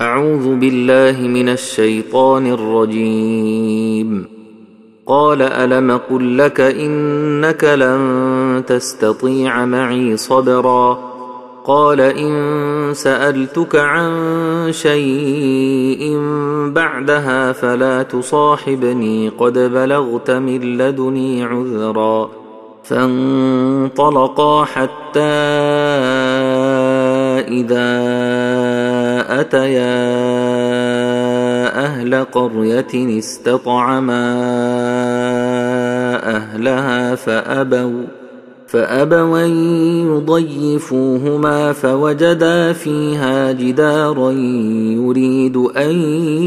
أعوذ بالله من الشيطان الرجيم. قال ألم قل لك إنك لن تستطيع معي صبرا. قال إن سألتك عن شيء بعدها فلا تصاحبني قد بلغت من لدني عذرا. فانطلقا حتى إذا أتيا أهل قرية استطعما أهلها فأبوا أن يضيفوهما فوجدا فيها جدارا يريد أن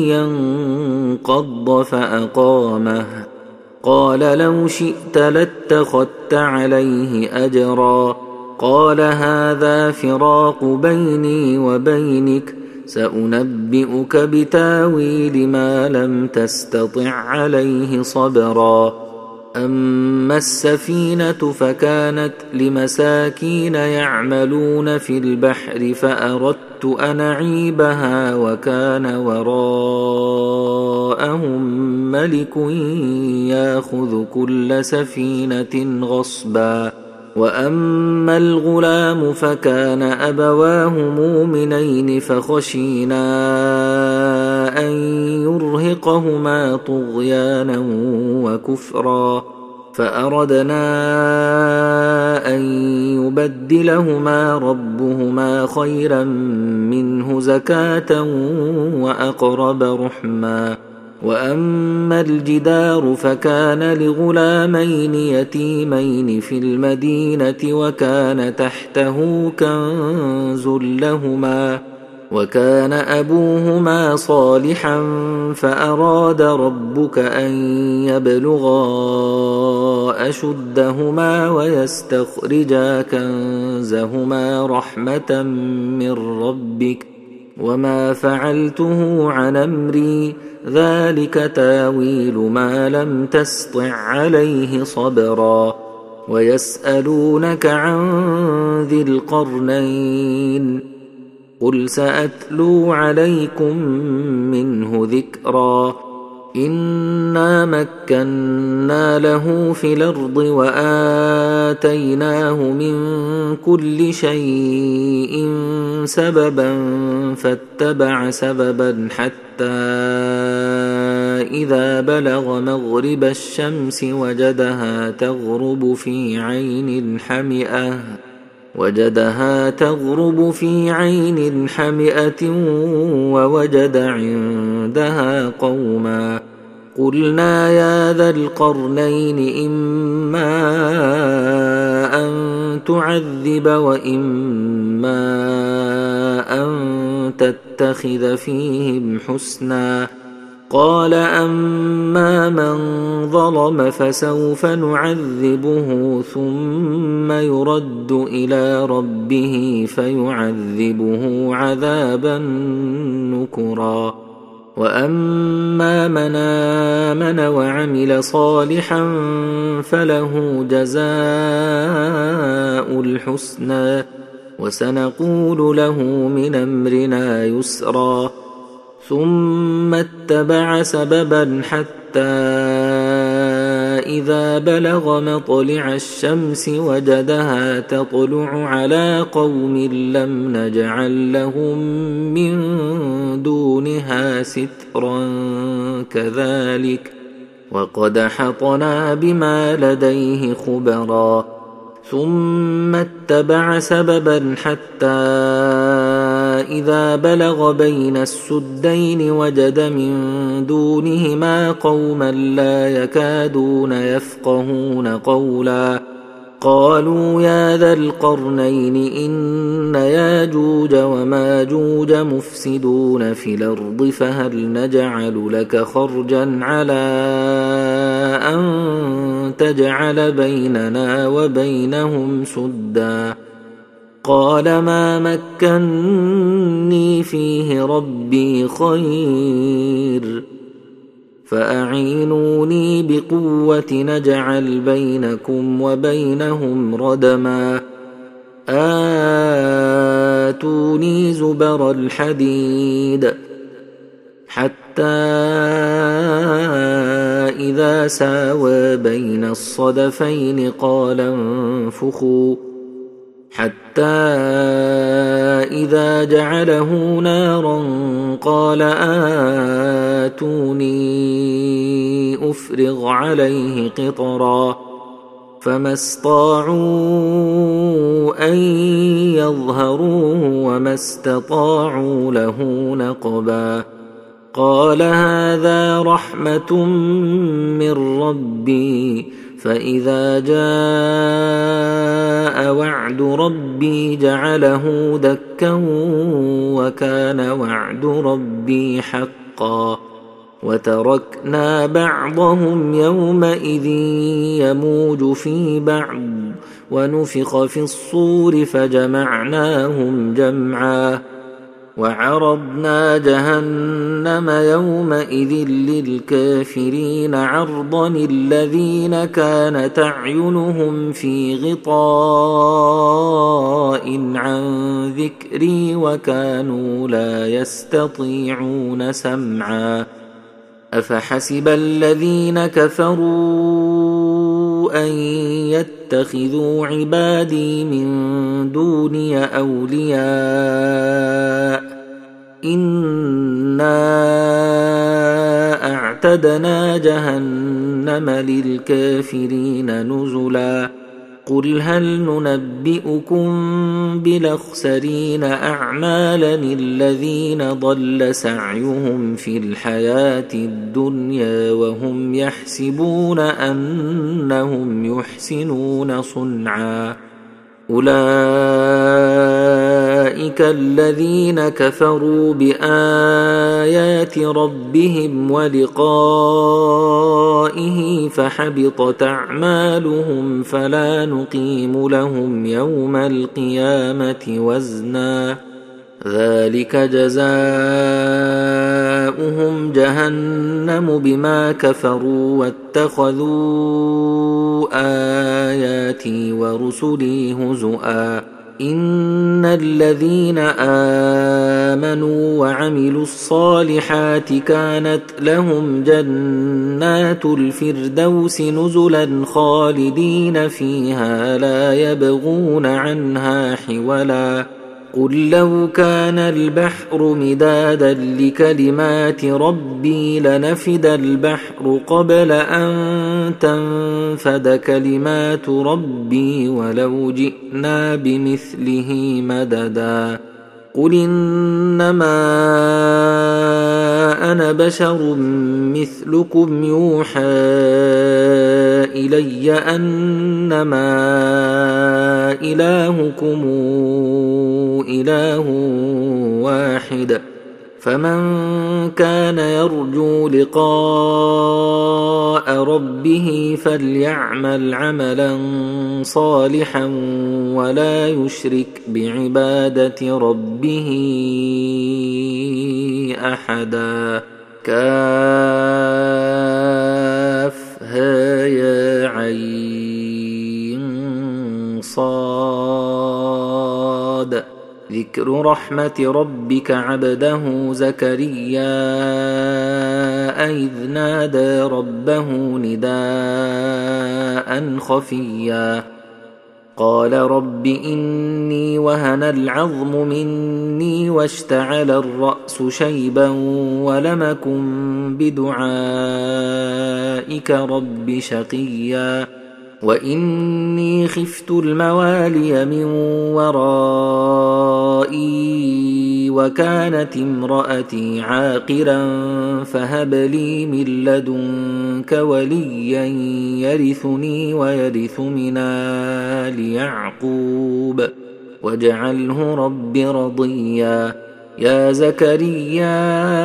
ينقض فأقامه. قال لو شئت لاتخذت عليه أجرا. قال هذا فراق بيني وبينك سأنبئك بتاويل ما لم تستطع عليه صبرا. أما السفينة فكانت لمساكين يعملون في البحر فأردت أن أعيبها وكان وراءهم ملك يأخذ كل سفينة غصبا. وأما الغلام فكان أبواه مؤمنين فخشينا أن يرهقهما طغيانا وكفرا فأردنا أن يبدلهما ربهما خيرا منه زكاة وأقرب رحما. وأما الجدار فكان لغلامين يتيمين في المدينة وكان تحته كنز لهما وكان أبوهما صالحا فأراد ربك أن يبلغا أشدهما ويستخرجا كنزهما رحمة من ربك وما فعلته عن أمري ذلك تاويل ما لم تسطع عليه صبرا. ويسألونك عن ذي القرنين قل سأتلو عليكم منه ذكرا. إنا مكنا له في الأرض وآتيناه من كل شيء سببا فاتبع سببا حتى إذا بلغ مغرب الشمس وجدها تغرب في عين حمئة ووجد عندها قوما. قلنا يا ذا القرنين إما أن تعذب وإما أن تتخذ فيهم حسنا. قال أما من ظلم فسوف نعذبه ثم يرد إلى ربه فيعذبه عذابا نكرا. وأما من آمن وعمل صالحا فله جزاء الحسنى وسنقول له من أمرنا يسرا. ثم اتبع سببا حتى إذا بلغ مطلع الشمس وجدها تطلع على قوم لم نجعل لهم من دونها سترا كذلك وقد أحطنا بما لديه خبرا. ثم اتبع سببا حتى إذا بلغ بين السدين وجد من دونهما قوما لا يكادون يفقهون قولا. قالوا يا ذا القرنين إن ياجوج وماجوج مفسدون في الأرض فهل نجعل لك خرجا على أن تجعل بيننا وبينهم سدا. قال ما مكني فيه ربي خير فأعينوني بقوة نجعل بينكم وبينهم ردما. آتوني زبر الحديد حتى إذا ساوى بين الصدفين قال انفخوا حتى إذا جعله نارا قال آتوني أفرغ عليه قطرا فما استطاعوا أن يظهروه وما استطاعوا له نقبا قال هذا رحمة من ربي فإذا جاء وعد ربي جعله دكا وكان وعد ربي حقا وتركنا بعضهم يومئذ يموج في بعض ونفخ في الصور فجمعناهم جمعا وعرضنا جهنم يومئذ للكافرين عرضا الذين كانت أعينهم في غطاء عن ذكري وكانوا لا يستطيعون سمعا أفحسب الذين كفروا أن يتخذوا عبادي من دوني أولياء إنا أعتدنا جهنم للكافرين نزلا قل هل ننبئكم بالأخسرين أعمالا الذين ضل سعيهم في الحياة الدنيا وهم يحسبون أنهم يحسنون صنعا أولئك الذين كفروا بآيات ربهم ولقائه فحبطت أعمالهم فلا نقيم لهم يوم القيامة وزنا ذلك جزاؤهم جهنم بما كفروا واتخذوا آياتي ورسلي هزؤا إن الذين آمنوا وعملوا الصالحات كانت لهم جنات الفردوس نزلا خالدين فيها لا يبغون عنها حولا قل لو كان البحر مدادا لكلمات ربي لنفد البحر قبل أن تنفد كلمات ربي ولو جئنا بمثله مددا قل إنما أنا بشر مثلكم يوحى إلي أنما إلهكم إله واحد فمن كان يرجو لقاء ربه فليعمل عملا صالحا ولا يشرك بعبادة ربه أحدا كافها يا عين صاد ذكر رحمة ربك عبده زكريا إذ نادى ربه نداء خفيا قال رب إني وهن العظم مني واشتعل الرأس شيبا ولم أكن بدعائك رب شقيا وإني خفت الموالي من ورائي وكانت امرأتي عاقرا فهب لي من لدنك وليا يرثني ويرث من آل يعقوب واجعله رب رضيا يا زكريا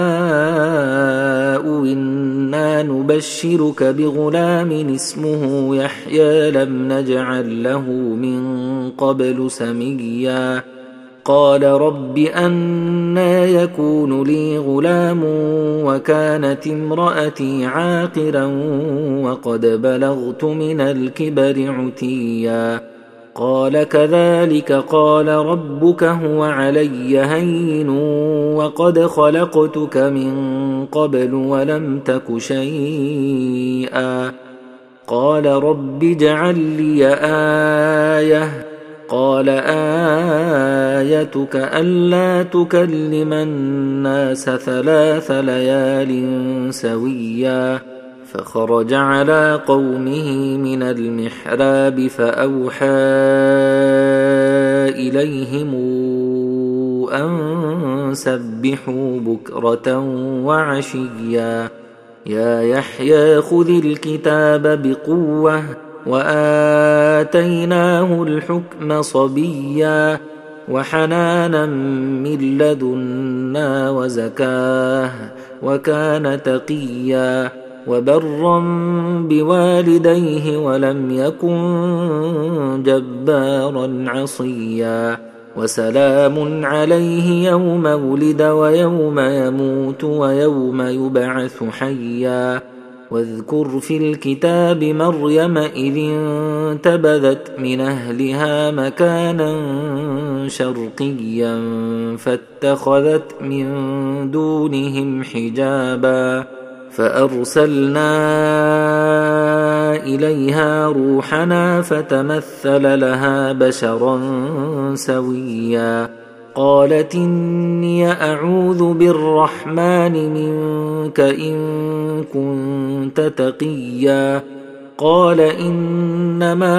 إنا نبشرك بغلام اسمه يحيى لم نجعل له من قبل سميا قال رب أنى يكون لي غلام وكانت امرأتي عاقرا وقد بلغت من الكبر عتيا قال كذلك قال ربك هو علي هين وقد خلقتك من قبل ولم تك شيئا قال رب اجعل لي آية قال آيتك ألا تكلم الناس 3 ليال سويا فخرج على قومه من المحراب فأوحى إليهم أن سبحوا بكرة وعشيا يا يحيى خذ الكتاب بقوة وآتيناه الحكم صبيا وحنانا من لدنا وزكاه وكان تقيا وبرا بوالديه ولم يكن جبارا عصيا وسلام عليه يوم ولد ويوم يموت ويوم يبعث حيا واذكر في الكتاب مريم إذ انتبذت من أهلها مكانا شرقيا فاتخذت من دونهم حجابا فأرسلنا إليها روحنا فتمثل لها بشرا سويا قالت إني أعوذ بالرحمن منك إن كنت تقيا قال إنما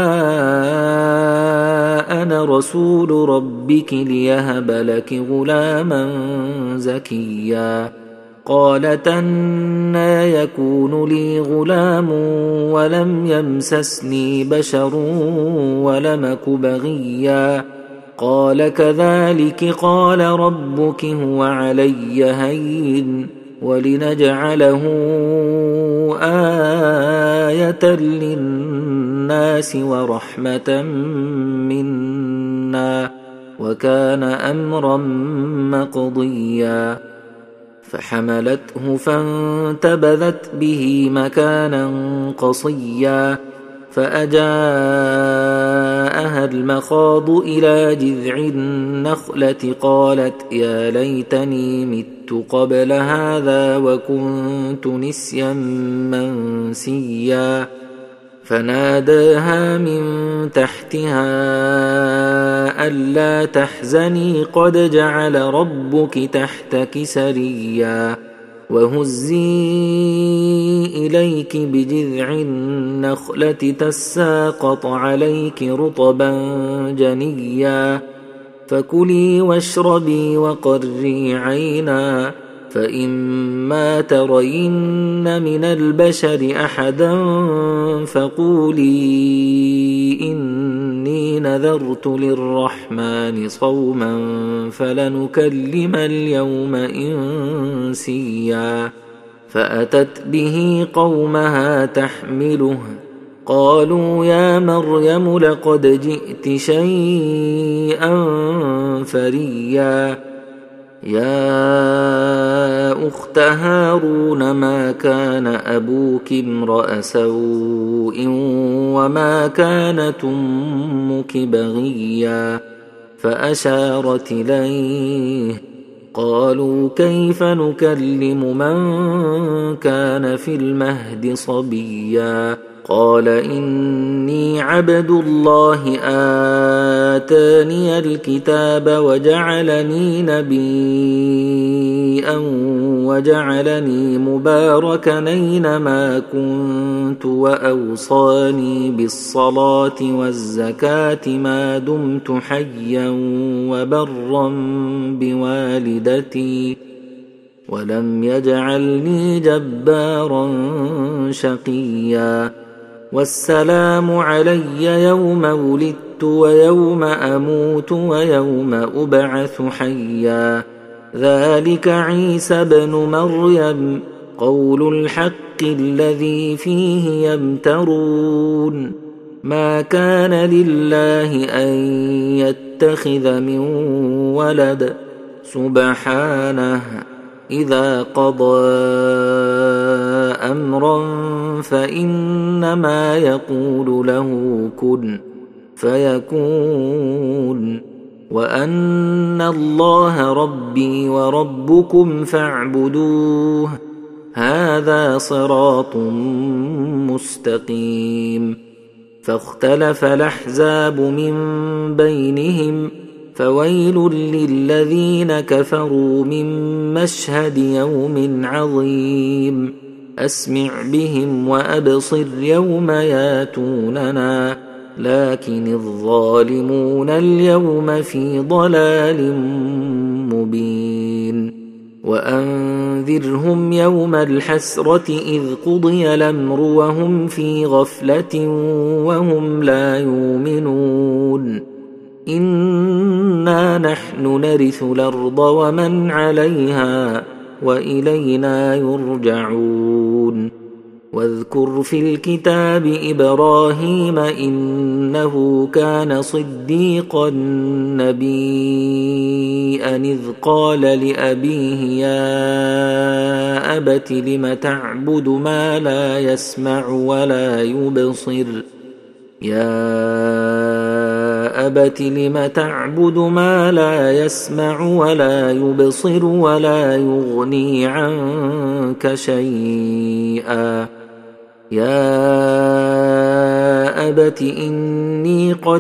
أنا رسول ربك ليهب لك غلاما زكيا قالت أنى يكون لي غلام ولم يمسسني بشر ولمك بغيا قال كذلك قال ربك هو علي هين ولنجعله آية للناس ورحمة منا وكان أمرا مقضيا فحملته فانتبذت به مكانا قصيا فأجاءها المخاض إلى جذع النخلة قالت يا ليتني مت قبل هذا وكنت نسيا منسيا فناداها من تحتها ألا تحزني قد جعل ربك تحتك سريا وهزي إليك بجذع النخلة تساقط عليك رطبا جنيا فكلي واشربي وقري عينا فإما ترين من البشر أحدا فقولي إني نذرت للرحمن صوما فلنكلم اليوم إنسيا فأتت به قومها تحمله قالوا يا مريم لقد جئت شيئا فريا يا أخت هارون ما كان أبوك امرأ سوء وما كانت أمك بغيا فأشارت إليه قالوا كيف نكلم من كان في المهد صبيا قال إني عبد الله آتاني الكتاب وجعلني نبيا وجعلني مباركا أينما كنت وأوصاني بالصلاة والزكاة ما دمت حيا وبرا بوالدتي ولم يجعلني جبارا شقيا والسلام علي يوم ولدت ويوم أموت ويوم أبعث حيا ذلك عيسى بن مريم قول الحق الذي فيه يمترون ما كان لله أن يتخذ من ولد سبحانه إذا قضى أمرا فإنما يقول له كن فيكون وأن الله ربي وربكم فاعبدوه هذا صراط مستقيم. فاختلف الأحزاب من بينهم فويل للذين كفروا من مشهد يوم عظيم. أسمع بهم وأبصر يوم ياتوننا لكن الظالمون اليوم في ضلال مبين. وأنذرهم يوم الحسرة إذ قضي الأمر وهم في غفلة وهم لا يؤمنون. إنا نحن نرث الأرض ومن عليها وإلينا يرجعون. واذكر في الكتاب إبراهيم إنه كان صديقا نبيا إذ قال لأبيه يا أبت لم تعبد ما لا يسمع ولا يبصر ما لا يسمع ولا يبصر ولا يغني عنك شيئا يا أبت إني قد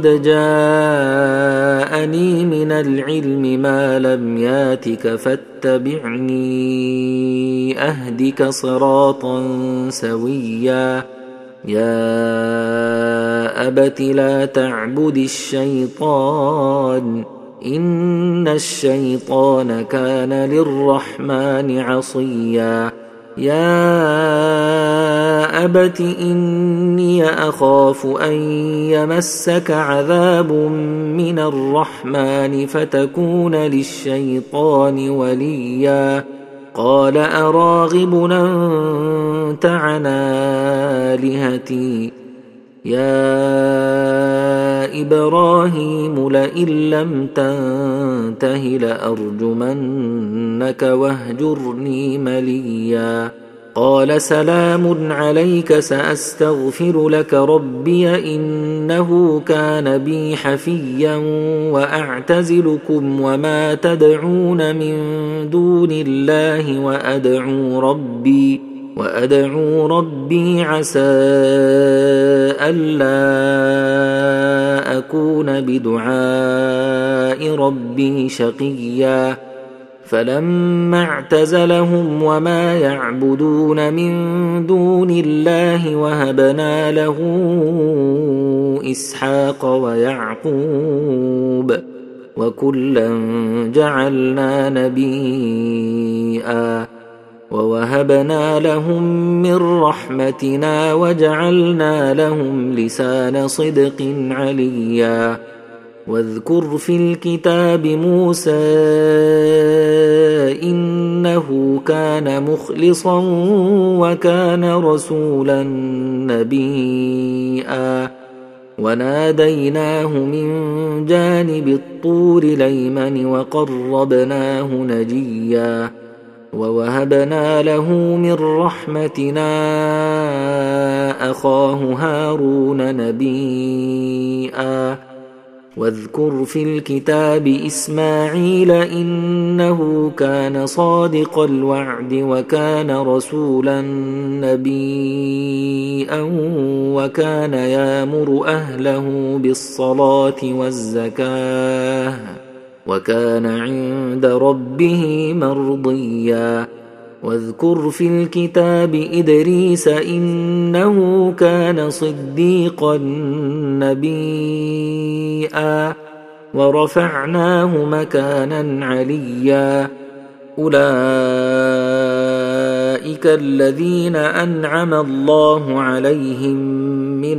جاءني من العلم ما لم ياتك فاتبعني أهدك صراطا سويا يا أبت لا تعبد الشيطان إن الشيطان كان للرحمن عصيا يا أبت إني أخاف أن يمسك عذاب من الرحمن فتكون للشيطان وليا قال أراغب أنت عن آلهتي يا إبراهيم لئن لم تنته لأرجمنك واهجرني مليا قال سلام عليك سأستغفر لك ربي إنه كان بي حفيا وأعتزلكم وما تدعون من دون الله وأدعو ربي عسى ألا أكون بدعاء ربي شقيا فلما اعتزلهم وما يعبدون من دون الله وهبنا له إسحاق ويعقوب وكلا جعلنا نبيا ووهبنا لهم من رحمتنا وجعلنا لهم لسان صدق عليا واذكر في الكتاب موسى إنه كان مخلصا وكان رسولا نبيا وناديناه من جانب الطور الأيمن وقربناه نجيا ووهبنا له من رحمتنا أخاه هارون نبيا واذكر في الكتاب إسماعيل إنه كان صادق الوعد وكان رسولا نبيا وكان يأمر أهله بالصلاة والزكاة وكان عند ربه مرضيا واذكر في الكتاب إدريس إنه كان صديقا نبيا ورفعناه مكانا عليا أولئك الذين أنعم الله عليهم من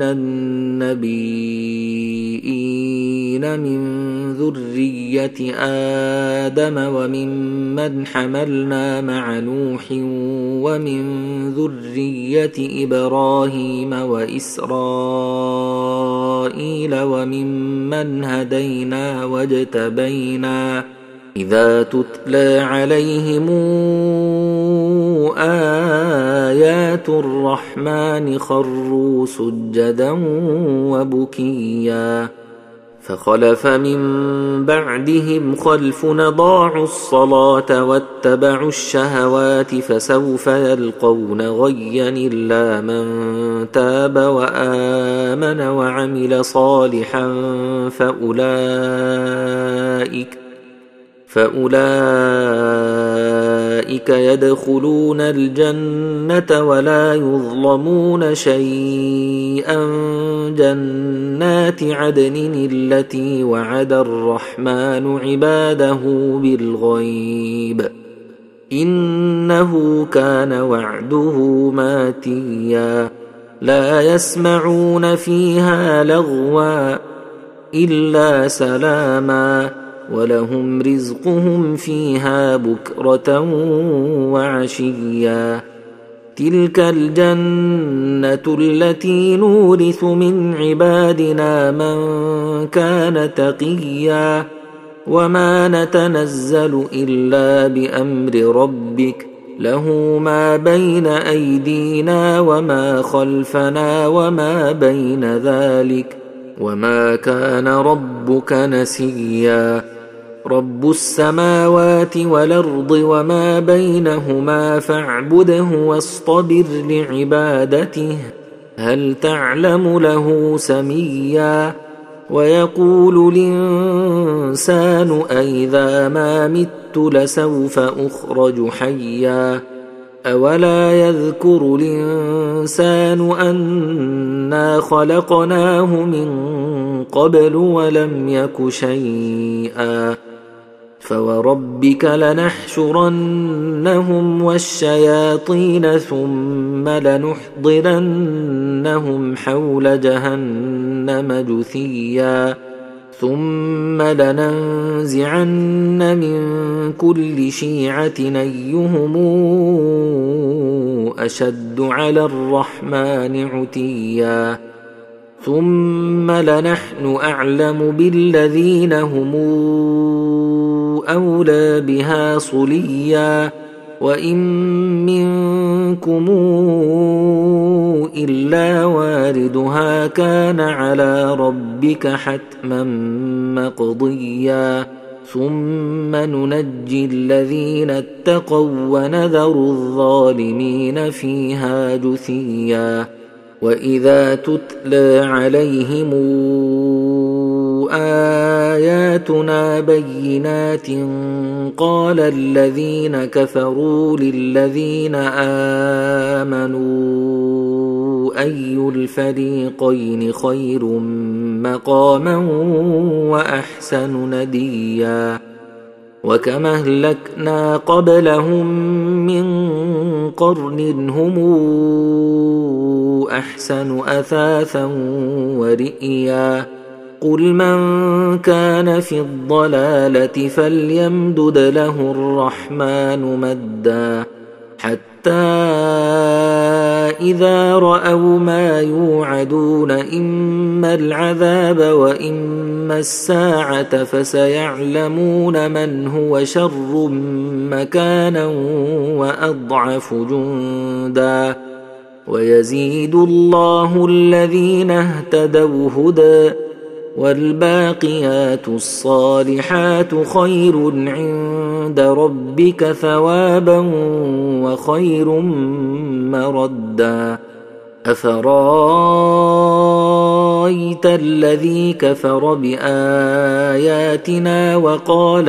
النبيين من ذرية آدم وممن حملنا مع نوح ومن ذرية إبراهيم وإسرائيل وممن هدينا واجتبينا إذا تتلى عليهم آيات الرحمن خروا سجدا وبكيا فخلف من بعدهم خلف أضاعوا الصلاة واتبعوا الشهوات فسوف يلقون غيا إلا من تاب وآمن وعمل صالحا فأولئك يدخلون الجنة ولا يظلمون شيئا جنات عدن التي وعد الرحمن عباده بالغيب إنه كان وعده ماتيا لا يسمعون فيها لغوا إلا سلاما ولهم رزقهم فيها بكرة وعشيا تلك الجنة التي نورث من عبادنا من كان تقيا وما نتنزل إلا بأمر ربك له ما بين أيدينا وما خلفنا وما بين ذلك وما كان ربك نسيا رب السماوات والأرض وما بينهما فاعبده واصطبر لعبادته هل تعلم له سميا ويقول الإنسان أئذا ما مت لسوف أخرج حيا أولا يذكر الإنسان أنا خلقناه من قبل ولم يك شيئا فوربك لنحشرنهم والشياطين ثم لنحضرنهم حول جهنم جثيا ثم لننزعن من كل شيعة أيهم أشد على الرحمن عتيا ثم لنحن أعلم بالذين هم أولى بها صليا وإن منكم إلا واردها كان على ربك حتما مقضيا ثم ننجي الذين اتقوا ونذر الظالمين فيها جثيا وإذا تتلى عليهم آياتنا بينات قال الذين كفروا للذين آمنوا أي الفريقين خير مقاما وأحسن نديا وكما أهلكنا قبلهم من قرن هم أحسن أثاثا ورئيا قل من كان في الضلالة فليمدد له الرحمن مدا حتى إذا رأوا ما يوعدون إما العذاب وإما الساعة فسيعلمون من هو شر مكانا وأضعف جندا ويزيد الله الذين اهتدوا هدى والباقيات الصالحات خير عند ربك ثوابا وخير مردا أفرايت الذي كفر بآياتنا وقال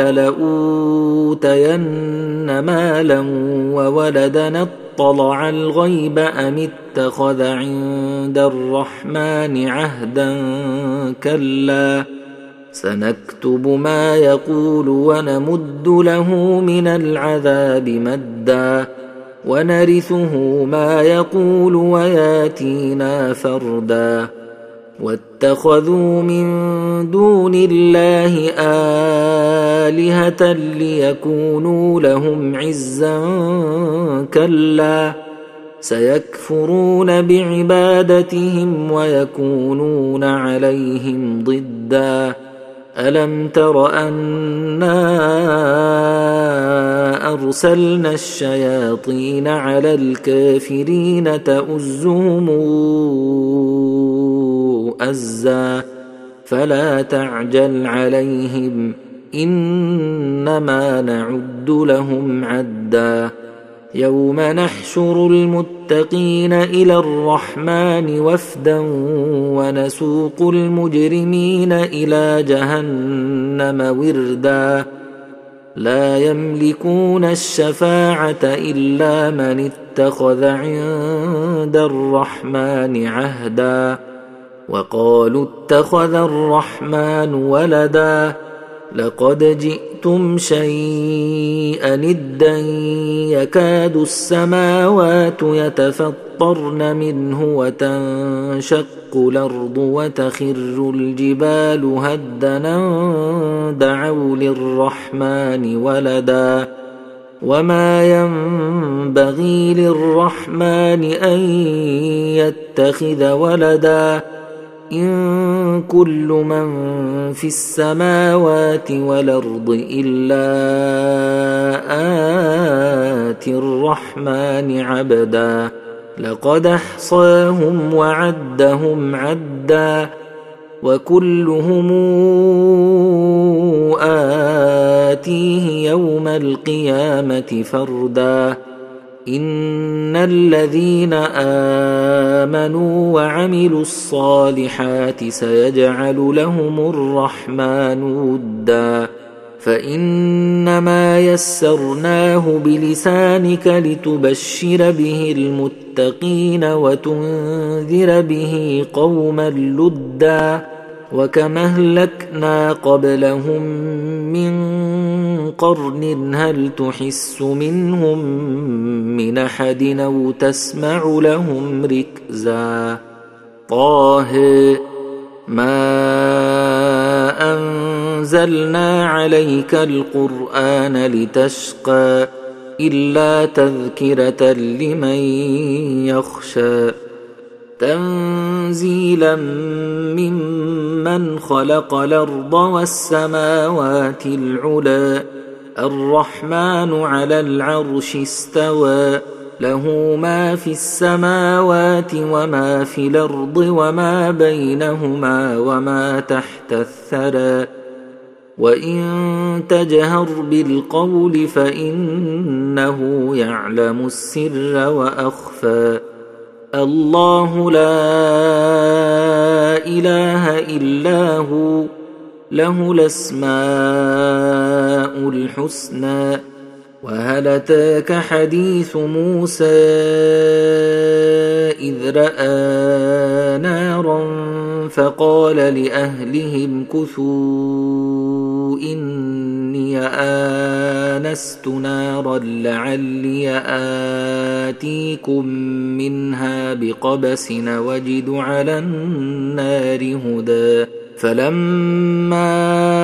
لأوتين مالا وولدا اطلع الغيب أم اتخذ عند الرحمن عهدا كلا سنكتب ما يقول ونمد له من العذاب مدا ونرثه ما يقول وياتينا فردا واتخذوا من دون الله آلهة ليكونوا لهم عزا كلا سيكفرون بعبادتهم ويكونون عليهم ضدا ألم تر أنا أرسلنا الشياطين على الكافرين تؤزهم أزا فلا تعجل عليهم إنما نعد لهم عدا يوم نحشر المتقين إلى الرحمن وفدا ونسوق المجرمين إلى جهنم وردا لا يملكون الشفاعة إلا من اتخذ عند الرحمن عهدا وقالوا اتخذ الرحمن ولدا لقد جئتم شيئا إدا يكاد السماوات يتفطرن منه وتنشق الأرض وتخر الجبال هدنا دعوا للرحمن ولدا وما ينبغي للرحمن أن يتخذ ولدا إن كل من في السماوات والأرض إلا آتي الرحمن عبدا لقد أحصاهم وعدهم عدا وكلهم آتيه يوم القيامة فردا إن الذين آمنوا وعملوا الصالحات سيجعل لهم الرحمن ودا فإنما يسرناه بلسانك لتبشر به المتقين وتنذر به قوما لدا وكما أهلكنا قبلهم من قرن هل تحس منهم من أحد أو تسمع لهم ركزا طه ما أنزلنا عليك القرآن لتشقى إلا تذكرة لمن يخشى تنزيلا ممن خلق الأرض والسماوات العلى الرحمن على العرش استوى له ما في السماوات وما في الأرض وما بينهما وما تحت الثرى وإن تجهر بالقول فإنه يعلم السر وأخفى الله لا إله إلا هو له الأسماء الحسنى وهل أتاك حديث موسى إذ رأى نارا فقال لأهلهم كثوا إني آنست نارا لعلي آتيكم منها بقبس وجد على النار هدى فلما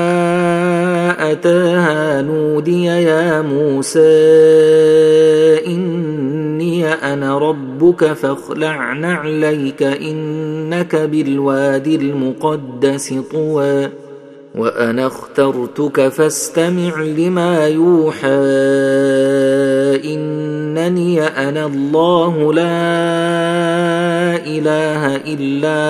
أتاها نودي يا موسى إني أنا ربك فاخلع نعليك إنك بالوادي المقدس طوى وأنا اخترتك فاستمع لما يوحى إنني أنا الله لا إله إلا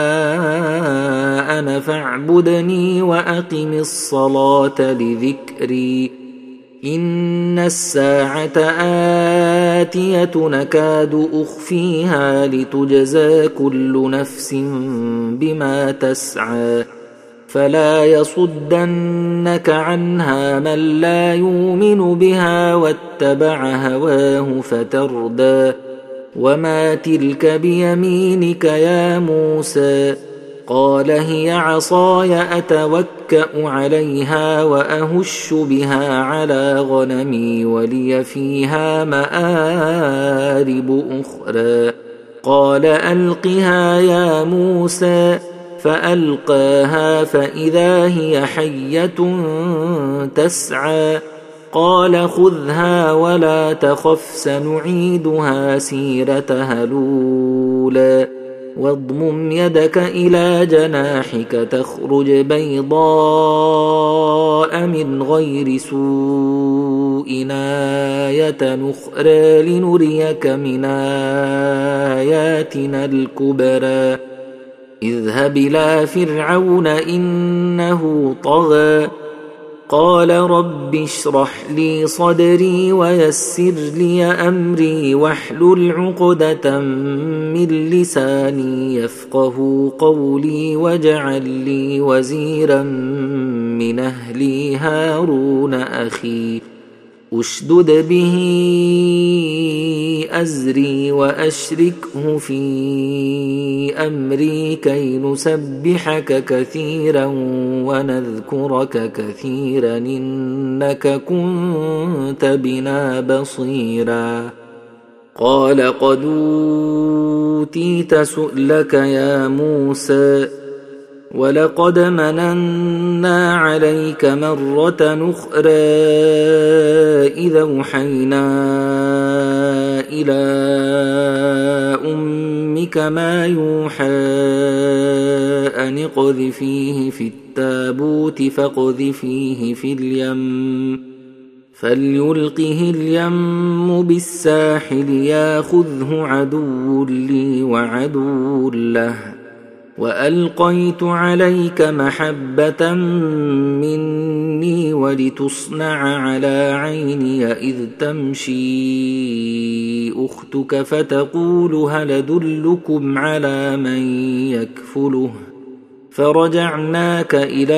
أنا فاعبدني وأقم الصلاة لذكري إن الساعة آتية نكاد أخفيها لتجزى كل نفس بما تسعى فلا يصدنك عنها من لا يؤمن بها واتبع هواه فتردى وما تلك بيمينك يا موسى قال هي عصاي أتوكأ عليها وأهش بها على غنمي ولي فيها مآرب أخرى قال ألقها يا موسى فألقاها فإذا هي حية تسعى قال خذها ولا تخف سنعيدها سيرتها الأولى واضمم يدك إلى جناحك تخرج بيضاء من غير سوء آية أخرى لنريك من آياتنا الكبرى اذهب إلى فرعون إنه طغى قال رب اشرح لي صدري ويسر لي أمري واحلل عقدة من لساني يفقه قولي واجعل لي وزيرا من أهلي هارون أخي أشدد به أزري وأشركه في أمري كي نسبحك كثيرا ونذكرك كثيرا إنك كنت بنا بصيرا قال قد أوتيت سؤلك يا موسى ولقد مننا عليك مرة أخرى إذا أوحينا إلى أمك ما يوحى أن اقذفيه في التابوت فاقذفيه في اليم فليلقه اليم بالساحل ياخذه عدو لي وعدو له وألقيت عليك محبة مني ولتصنع على عيني إذ تمشي أختك فتقول هل أدلكم على من يكفله فرجعناك إلى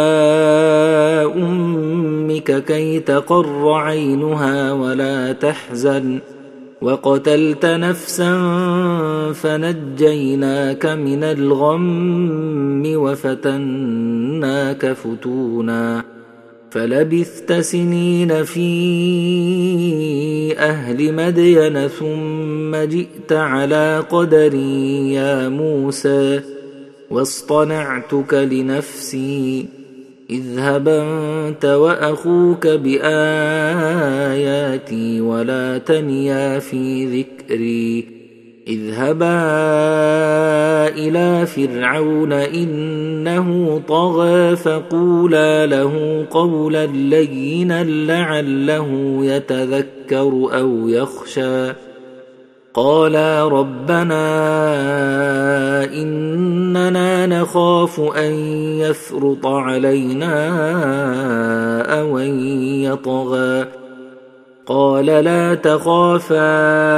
أمك كي تقر عينها ولا تحزن وقتلت نفسا فنجيناك من الغم وفتناك فتونا فلبثت سنين في أهل مدين ثم جئت على قدري يا موسى واصطنعتك لنفسي اذهب أنت وأخوك بآياتي ولا تنيا في ذكري اذهبا إلى فرعون إنه طغى فقولا له قولا لينا لعله يتذكر أو يخشى قالا ربنا إننا نخاف أن يفرط علينا أو أن يطغى قال لا تخافا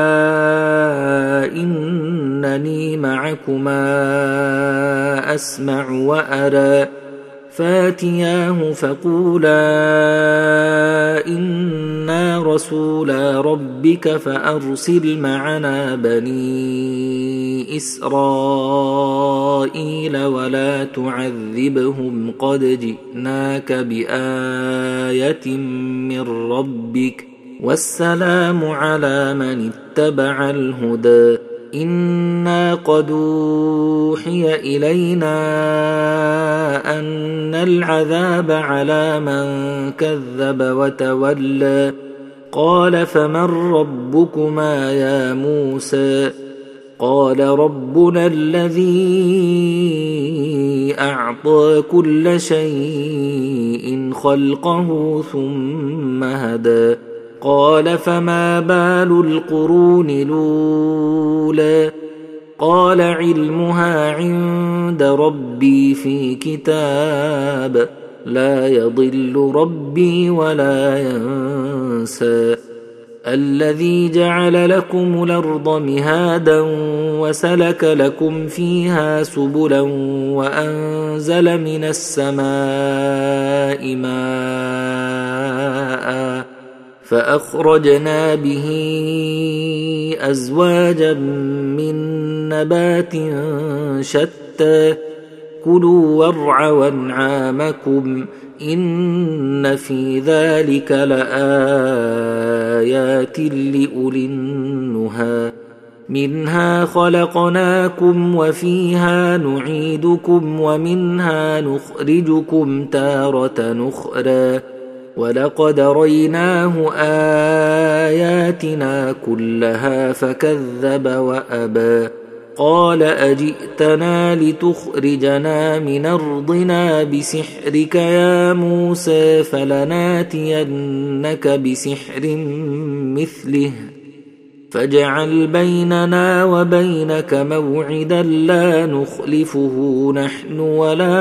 إنني معكما أسمع وأرى فاتياه فقولا إنا رسولا ربك فأرسل معنا بني إسرائيل ولا تعذبهم قد جئناك بآية من ربك والسلام على من اتبع الهدى إنا قد أوحي إلينا أن العذاب على من كذب وتولى قال فمن ربكما يا موسى قال ربنا الذي أعطى كل شيء خلقه ثم هدى قال فما بال القرون الأولى قال علمها عند ربي في كتاب لا يضل ربي ولا ينسى الذي جعل لكم الأرض مهادا وسلك لكم فيها سبلا وأنزل من السماء ماء فأخرجنا به أزواجا من نبات شتى كلوا وارعوا أنعامكم إن في ذلك لآيات لأولي النهى منها خلقناكم وفيها نعيدكم ومنها نخرجكم تارة أخرى ولقد ريناه آياتنا كلها فكذب وأبى قال أجئتنا لتخرجنا من أرضنا بسحرك يا موسى فلناتينك بسحر مثله فاجعل بيننا وبينك موعدا لا نخلفه نحن ولا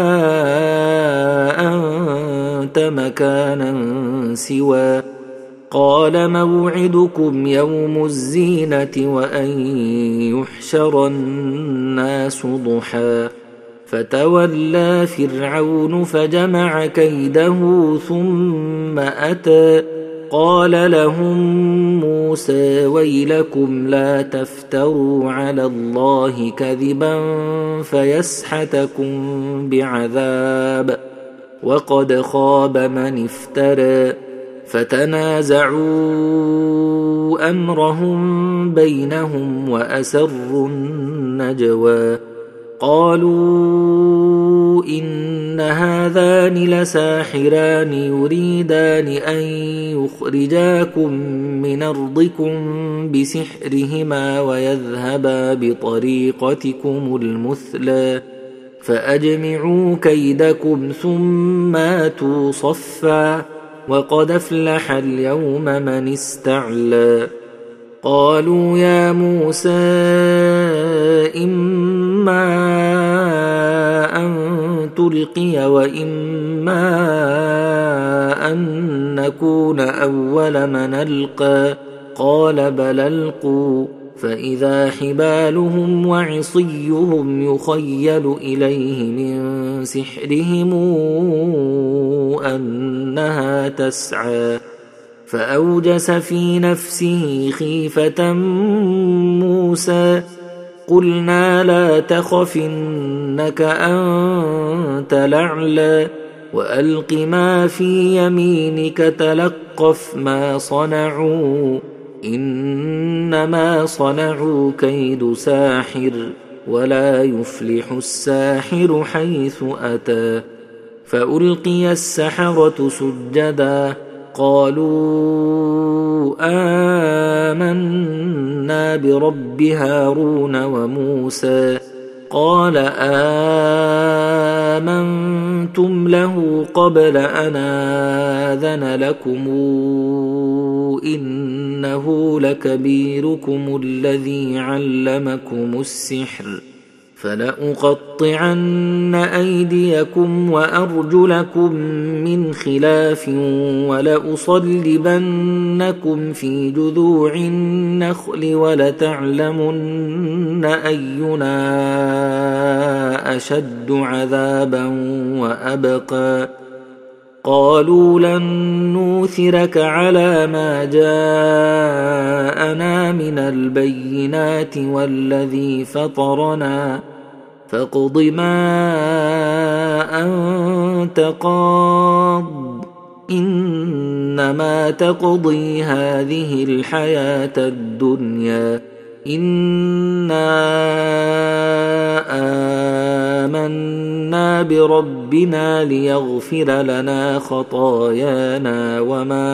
أنت مكانا سوى. قال موعدكم يوم الزينة وأن يحشر الناس ضحى. فتولى فرعون فجمع كيده ثم أتى. قال لهم موسى ويلكم لا تفتروا على الله كذبا فيسحتكم بعذاب وقد خاب من افترى. فتنازعوا أمرهم بينهم وأسروا النجوى. قالوا إن هذان لساحران يريدان أن يخرجاكم من أرضكم بسحرهما ويذهبا بطريقتكم المثلى فأجمعوا كيدكم ثم آتوا صفا وقد أفلح اليوم من استعلى. قالوا يا موسى إما أن تلقي وإما أن نكون أول من ألقى. قال بل ألقوا. فإذا حبالهم وعصيهم يخيل إليه من سحرهم أنها تسعى. فأوجس في نفسه خيفة موسى. قلنا لا تخف إنك أنت الأعلى وألق ما في يمينك تلقف ما صنعوا إنما صنعوا كيد ساحر ولا يفلح الساحر حيث أتى. فألقي السحرة سجدا قالوا آمنا برب هارون وموسى. قال آمنتم له قبل أن آذن لكم إنه لكبيركم الذي علمكم السحر فلأقطعن أيديكم وأرجلكم من خلاف ولأصلبنكم في جذوع النخل ولتعلمن أينا أشد عذابا وأبقى. قالوا لن نوثرك على ما جاءنا من البينات والذي فطرنا فاقض ما أنت قاض إنما تقضي هذه الحياة الدنيا إنا آمنا بربنا ليغفر لنا خطايانا وما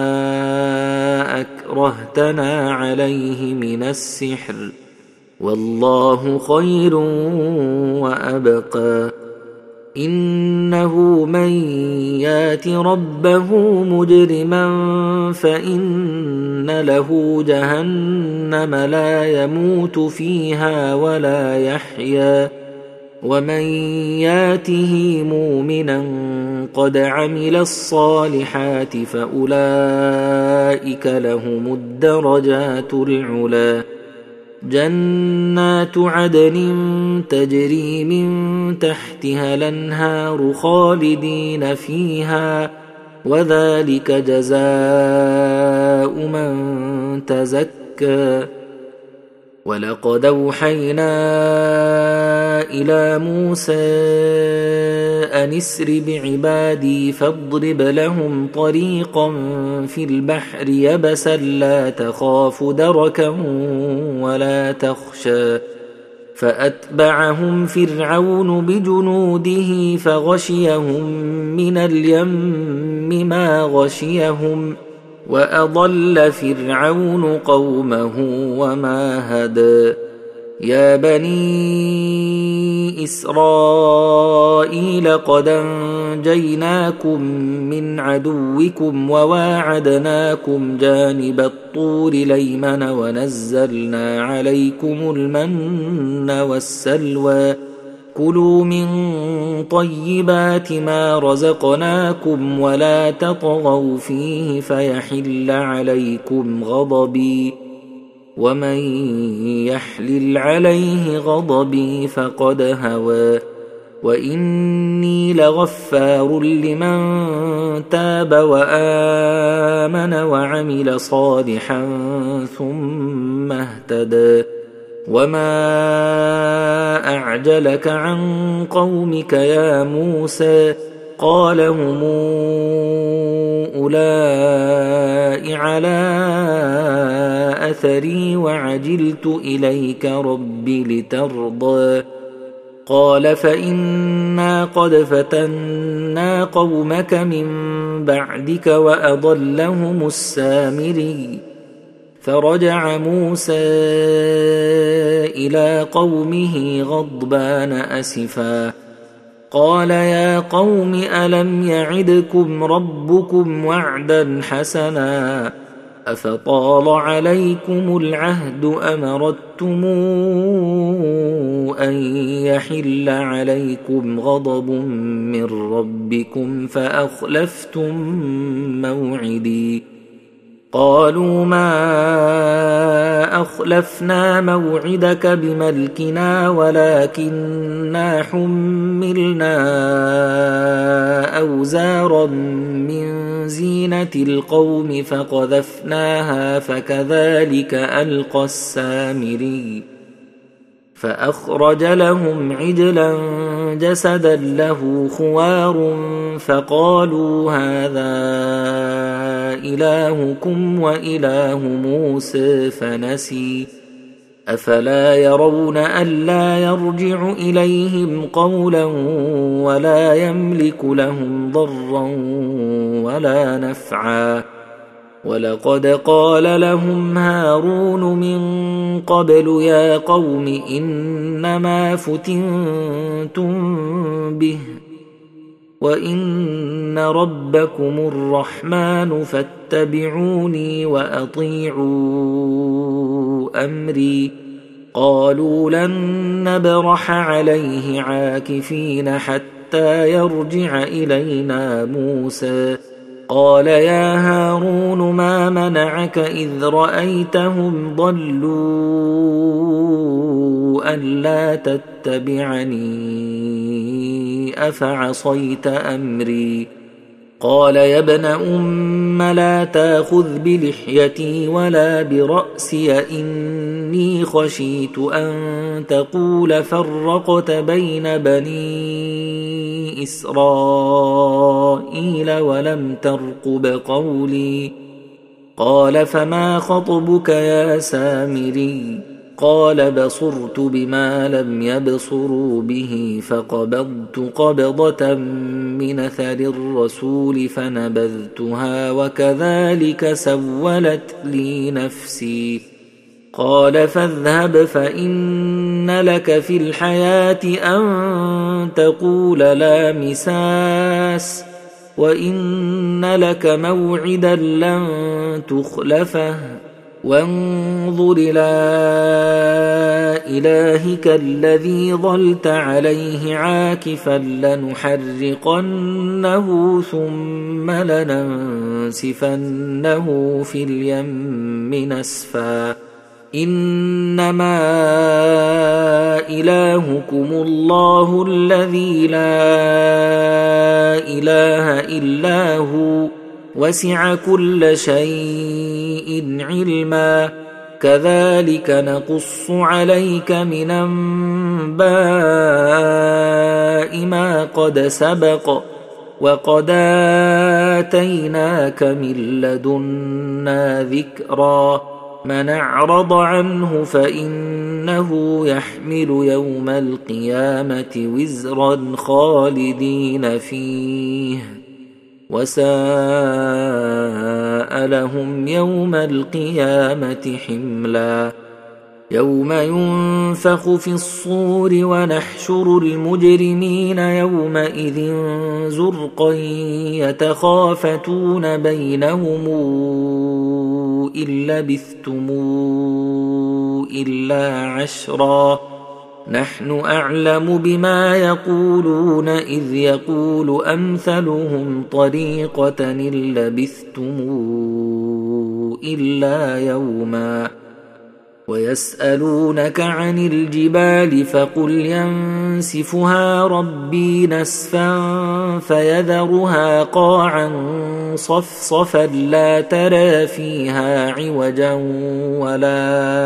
أكرهتنا عليه من السحر والله خير وأبقى. إنه من يات ربه مجرما فإن له جهنم لا يموت فيها ولا يحيا ومن ياته مؤمنا قد عمل الصالحات فأولئك لهم الدرجات العلى. جنات عدن تجري من تحتها الأنهار خالدين فيها وذلك جزاء من تزكى. ولقد أوحينا إلى موسى أن اسر بعبادي فاضرب لهم طريقا في البحر يبسا لا تخاف دركا ولا تخشى. فأتبعهم فرعون بجنوده فغشيهم من اليم ما غشيهم وأضل فرعون قومه وما هدى. يا بني إسرائيل قد أنجيناكم من عدوكم وواعدناكم جانب الطور الأيمن ونزلنا عليكم المن والسلوى كلوا من طيبات ما رزقناكم ولا تطغوا فيه فيحل عليكم غضبي ومن يحلل عليه غضبي فقد هوى وإني لغفار لمن تاب وآمن وعمل صالحا ثم اهتدى وما أعجلك عن قومك يا موسى قال هم أولئك على أثري وعجلت إليك رب لترضى قال فإنا قد فتنا قومك من بعدك وأضلهم السامري فرجع موسى إلى قومه غضبان أسفا قال يا قوم ألم يعدكم ربكم وعدا حسنا أفطال عليكم العهد أم أردتم أن يحل عليكم غضب من ربكم فأخلفتم موعدي قالوا ما أخلفنا موعدك بملكنا ولكننا حملنا أوزارا من زينة القوم فقذفناها فكذلك ألقى السامري فأخرج لهم عجلا جسدا له خوار فقالوا هذا إلهكم وإله موسى فنسي أفلا يرون ألا يرجع إليهم قولا ولا يملك لهم ضرا ولا نفعا ولقد قال لهم هارون من قبل يا قوم إنما فتنتم به وإن ربكم الرحمن فاتبعوني وأطيعوا أمري قالوا لن نبرح عليه عاكفين حتى يرجع إلينا موسى قال يا هارون ما منعك إذ رأيتهم ضلوا ألا تتبعني أفعصيت أمري قال يا ابن أم لا تأخذ بلحيتي ولا برأسي إني خشيت أن تقول فرقت بين بني إسرائيل ولم ترقب قولي قال فما خطبك يا سامري قال بصرت بما لم يبصروا به فقبضت قبضة من أثر الرسول فنبذتها وكذلك سولت لي نفسي قال فاذهب فإن لك في الحياة أن تقول لا مساس وإن لك موعدا لن تخلفه وانظر إلى إلهك الذي ظلت عليه عاكفا لنحرقنه ثم لننسفنه في اليم نسفا إنما إلهكم الله الذي لا إله إلا هو وسع كل شيء علما كذلك نقص عليك من أنباء ما قد سبق وقد آتيناك من لدنا ذكرا من أعرض عنه فإنه يحمل يوم القيامة وزرا خالدين فيه وساء لهم يوم القيامة حملا يوم ينفخ في الصور ونحشر المجرمين يومئذ زرقا يتخافتون بينهم إن لبثتم إلا عشرا نحن أعلم بما يقولون إذ يقول أمثلهم طريقة إن لبثتم إلا يوما ويسألونك عن الجبال فقل ينسفها ربي نسفا فيذرها قاعا صفصفا لا ترى فيها عوجا ولا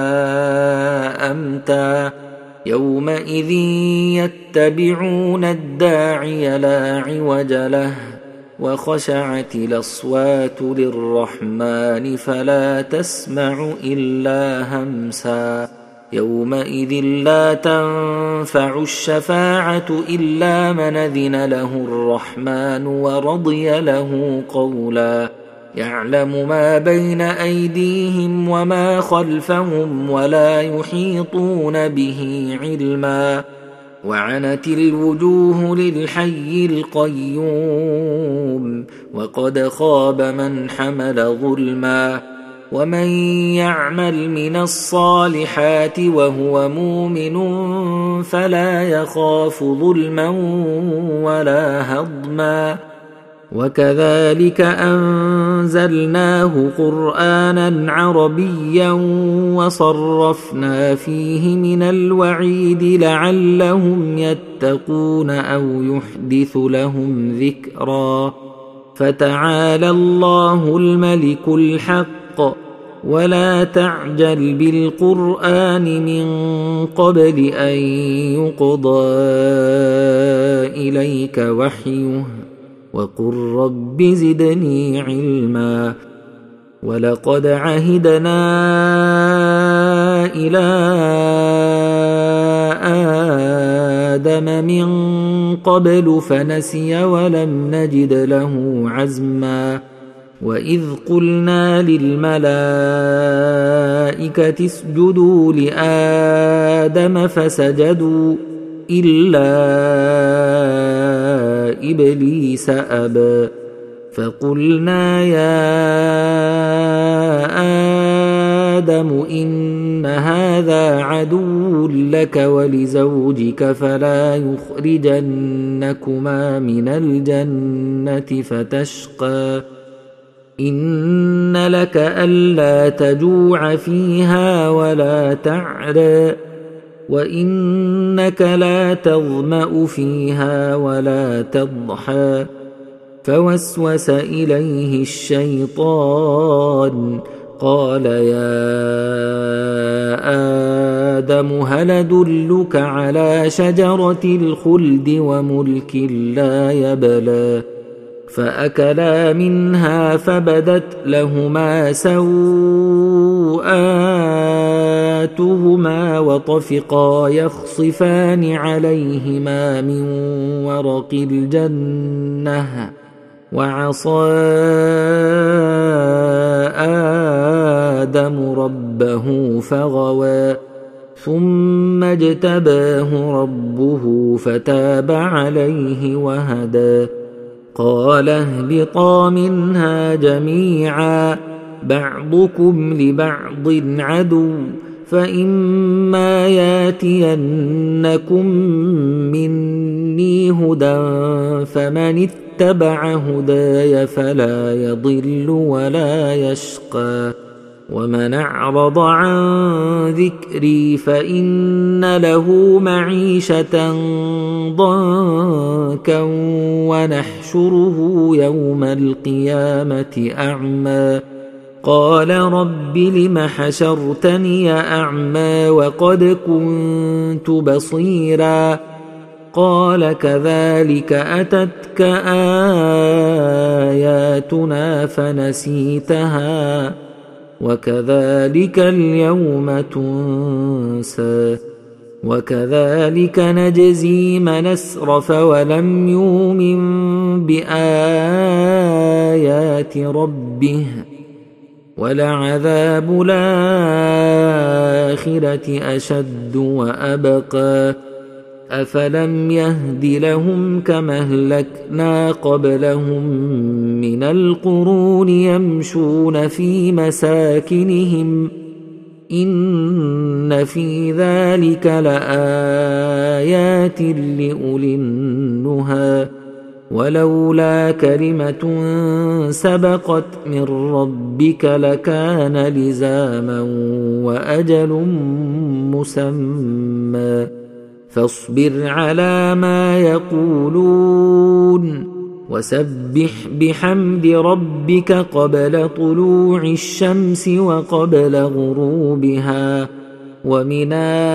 أمتا يومئذ يتبعون الداعي لا عوج له وخشعت الأصوات للرحمن فلا تسمع إلا همسا يومئذ لا تنفع الشفاعة إلا من أذن له الرحمن ورضي له قولا يعلم ما بين أيديهم وما خلفهم ولا يحيطون به علما وعنت الوجوه للحي القيوم وقد خاب من حمل ظلما ومن يعمل من الصالحات وهو مؤمن فلا يخاف ظلما ولا هضما وكذلك أنزلناه قرآنا عربيا وصرفنا فيه من الوعيد لعلهم يتقون أو يحدث لهم ذكرا فتعالى الله الملك الحق ولا تعجل بالقرآن من قبل أن يقضى إليك وحيه وقل رب زدني علما ولقد عهدنا إلى آدم من قبل فنسي ولم نجد له عزما وإذ قلنا للملائكة اسجدوا لآدم فسجدوا إلا إبليس أبى فقلنا يا آدم إن هذا عدو لك ولزوجك فلا يخرجنكما من الجنة فتشقى إن لك ألا تجوع فيها ولا تعرى وإنك لا تظمأ فيها ولا تضحى فوسوس إليه الشيطان قال يا آدم هل أدلك على شجرة الخلد وملك لا يبلى فأكلا منها فبدت لهما سوءاتهما وطفقا يخصفان عليهما من ورق الجنة وعصى آدم ربه فغوى ثم اجتباه ربه فتاب عليه وهدى قال اهبطا منها جميعا بعضكم لبعض عدو فإما ياتينكم مني هدى فمن اتبع هداي فلا يضل ولا يشقى ومن أعرض عن ذكري فإن له معيشة ضنكا ونحشره يوم القيامة أعمى قال رب لم حشرتني أعمى وقد كنت بصيرا قال كذلك أتتك آياتنا فنسيتها وكذلك اليوم تنسى وكذلك نجزي من أسرف ولم يؤمن بآيات ربه ولعذاب الآخرة الآخرة أشد وأبقى أفلم يهد لهم كما أهلكنا قبلهم من القرون يمشون في مساكنهم إن في ذلك لآيات لأولي النهى ولولا كلمة سبقت من ربك لكان لزاما وأجل مسمى فاصبر على ما يقولون وسبح بحمد ربك قبل طلوع الشمس وقبل غروبها ومن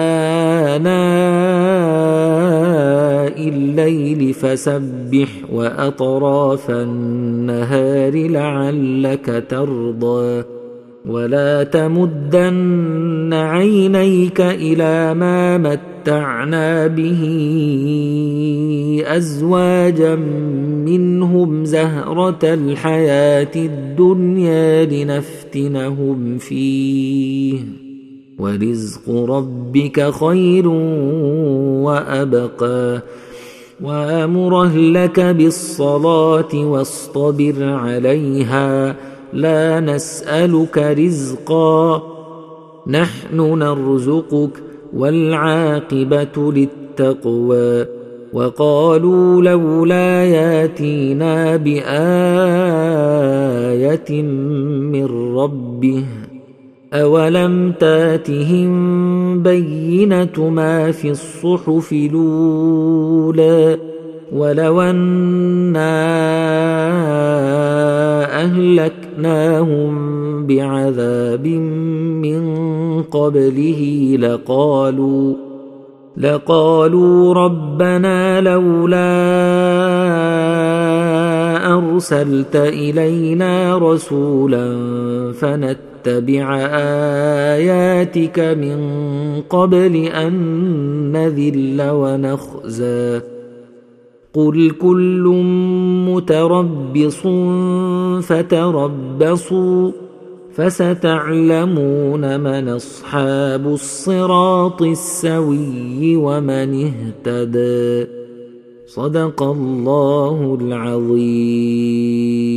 آناء الليل فسبح وأطراف النهار لعلك ترضى ولا تمدن عينيك إلى ما متعنا به أزواجا منهم زهرة الحياة الدنيا لنفتنهم فيه ورزق ربك خير وأبقى وأمر أهلك بالصلاة واصطبر عليها لا نسألك رزقا نحن نرزقك والعاقبة للتقوى وقالوا لولا ياتينا بآية من ربه أولم تاتهم بينة ما في الصحف الأولى ولو أنا أهلكناهم بعذاب من قبله لقالوا ربنا لولا أرسلت إلينا رسولا فنتبع آياتك من قبل أن نذل ونخزى قل كل متربص فتربصوا فستعلمون من أصحاب الصراط السوي ومن اهتدى صدق الله العظيم.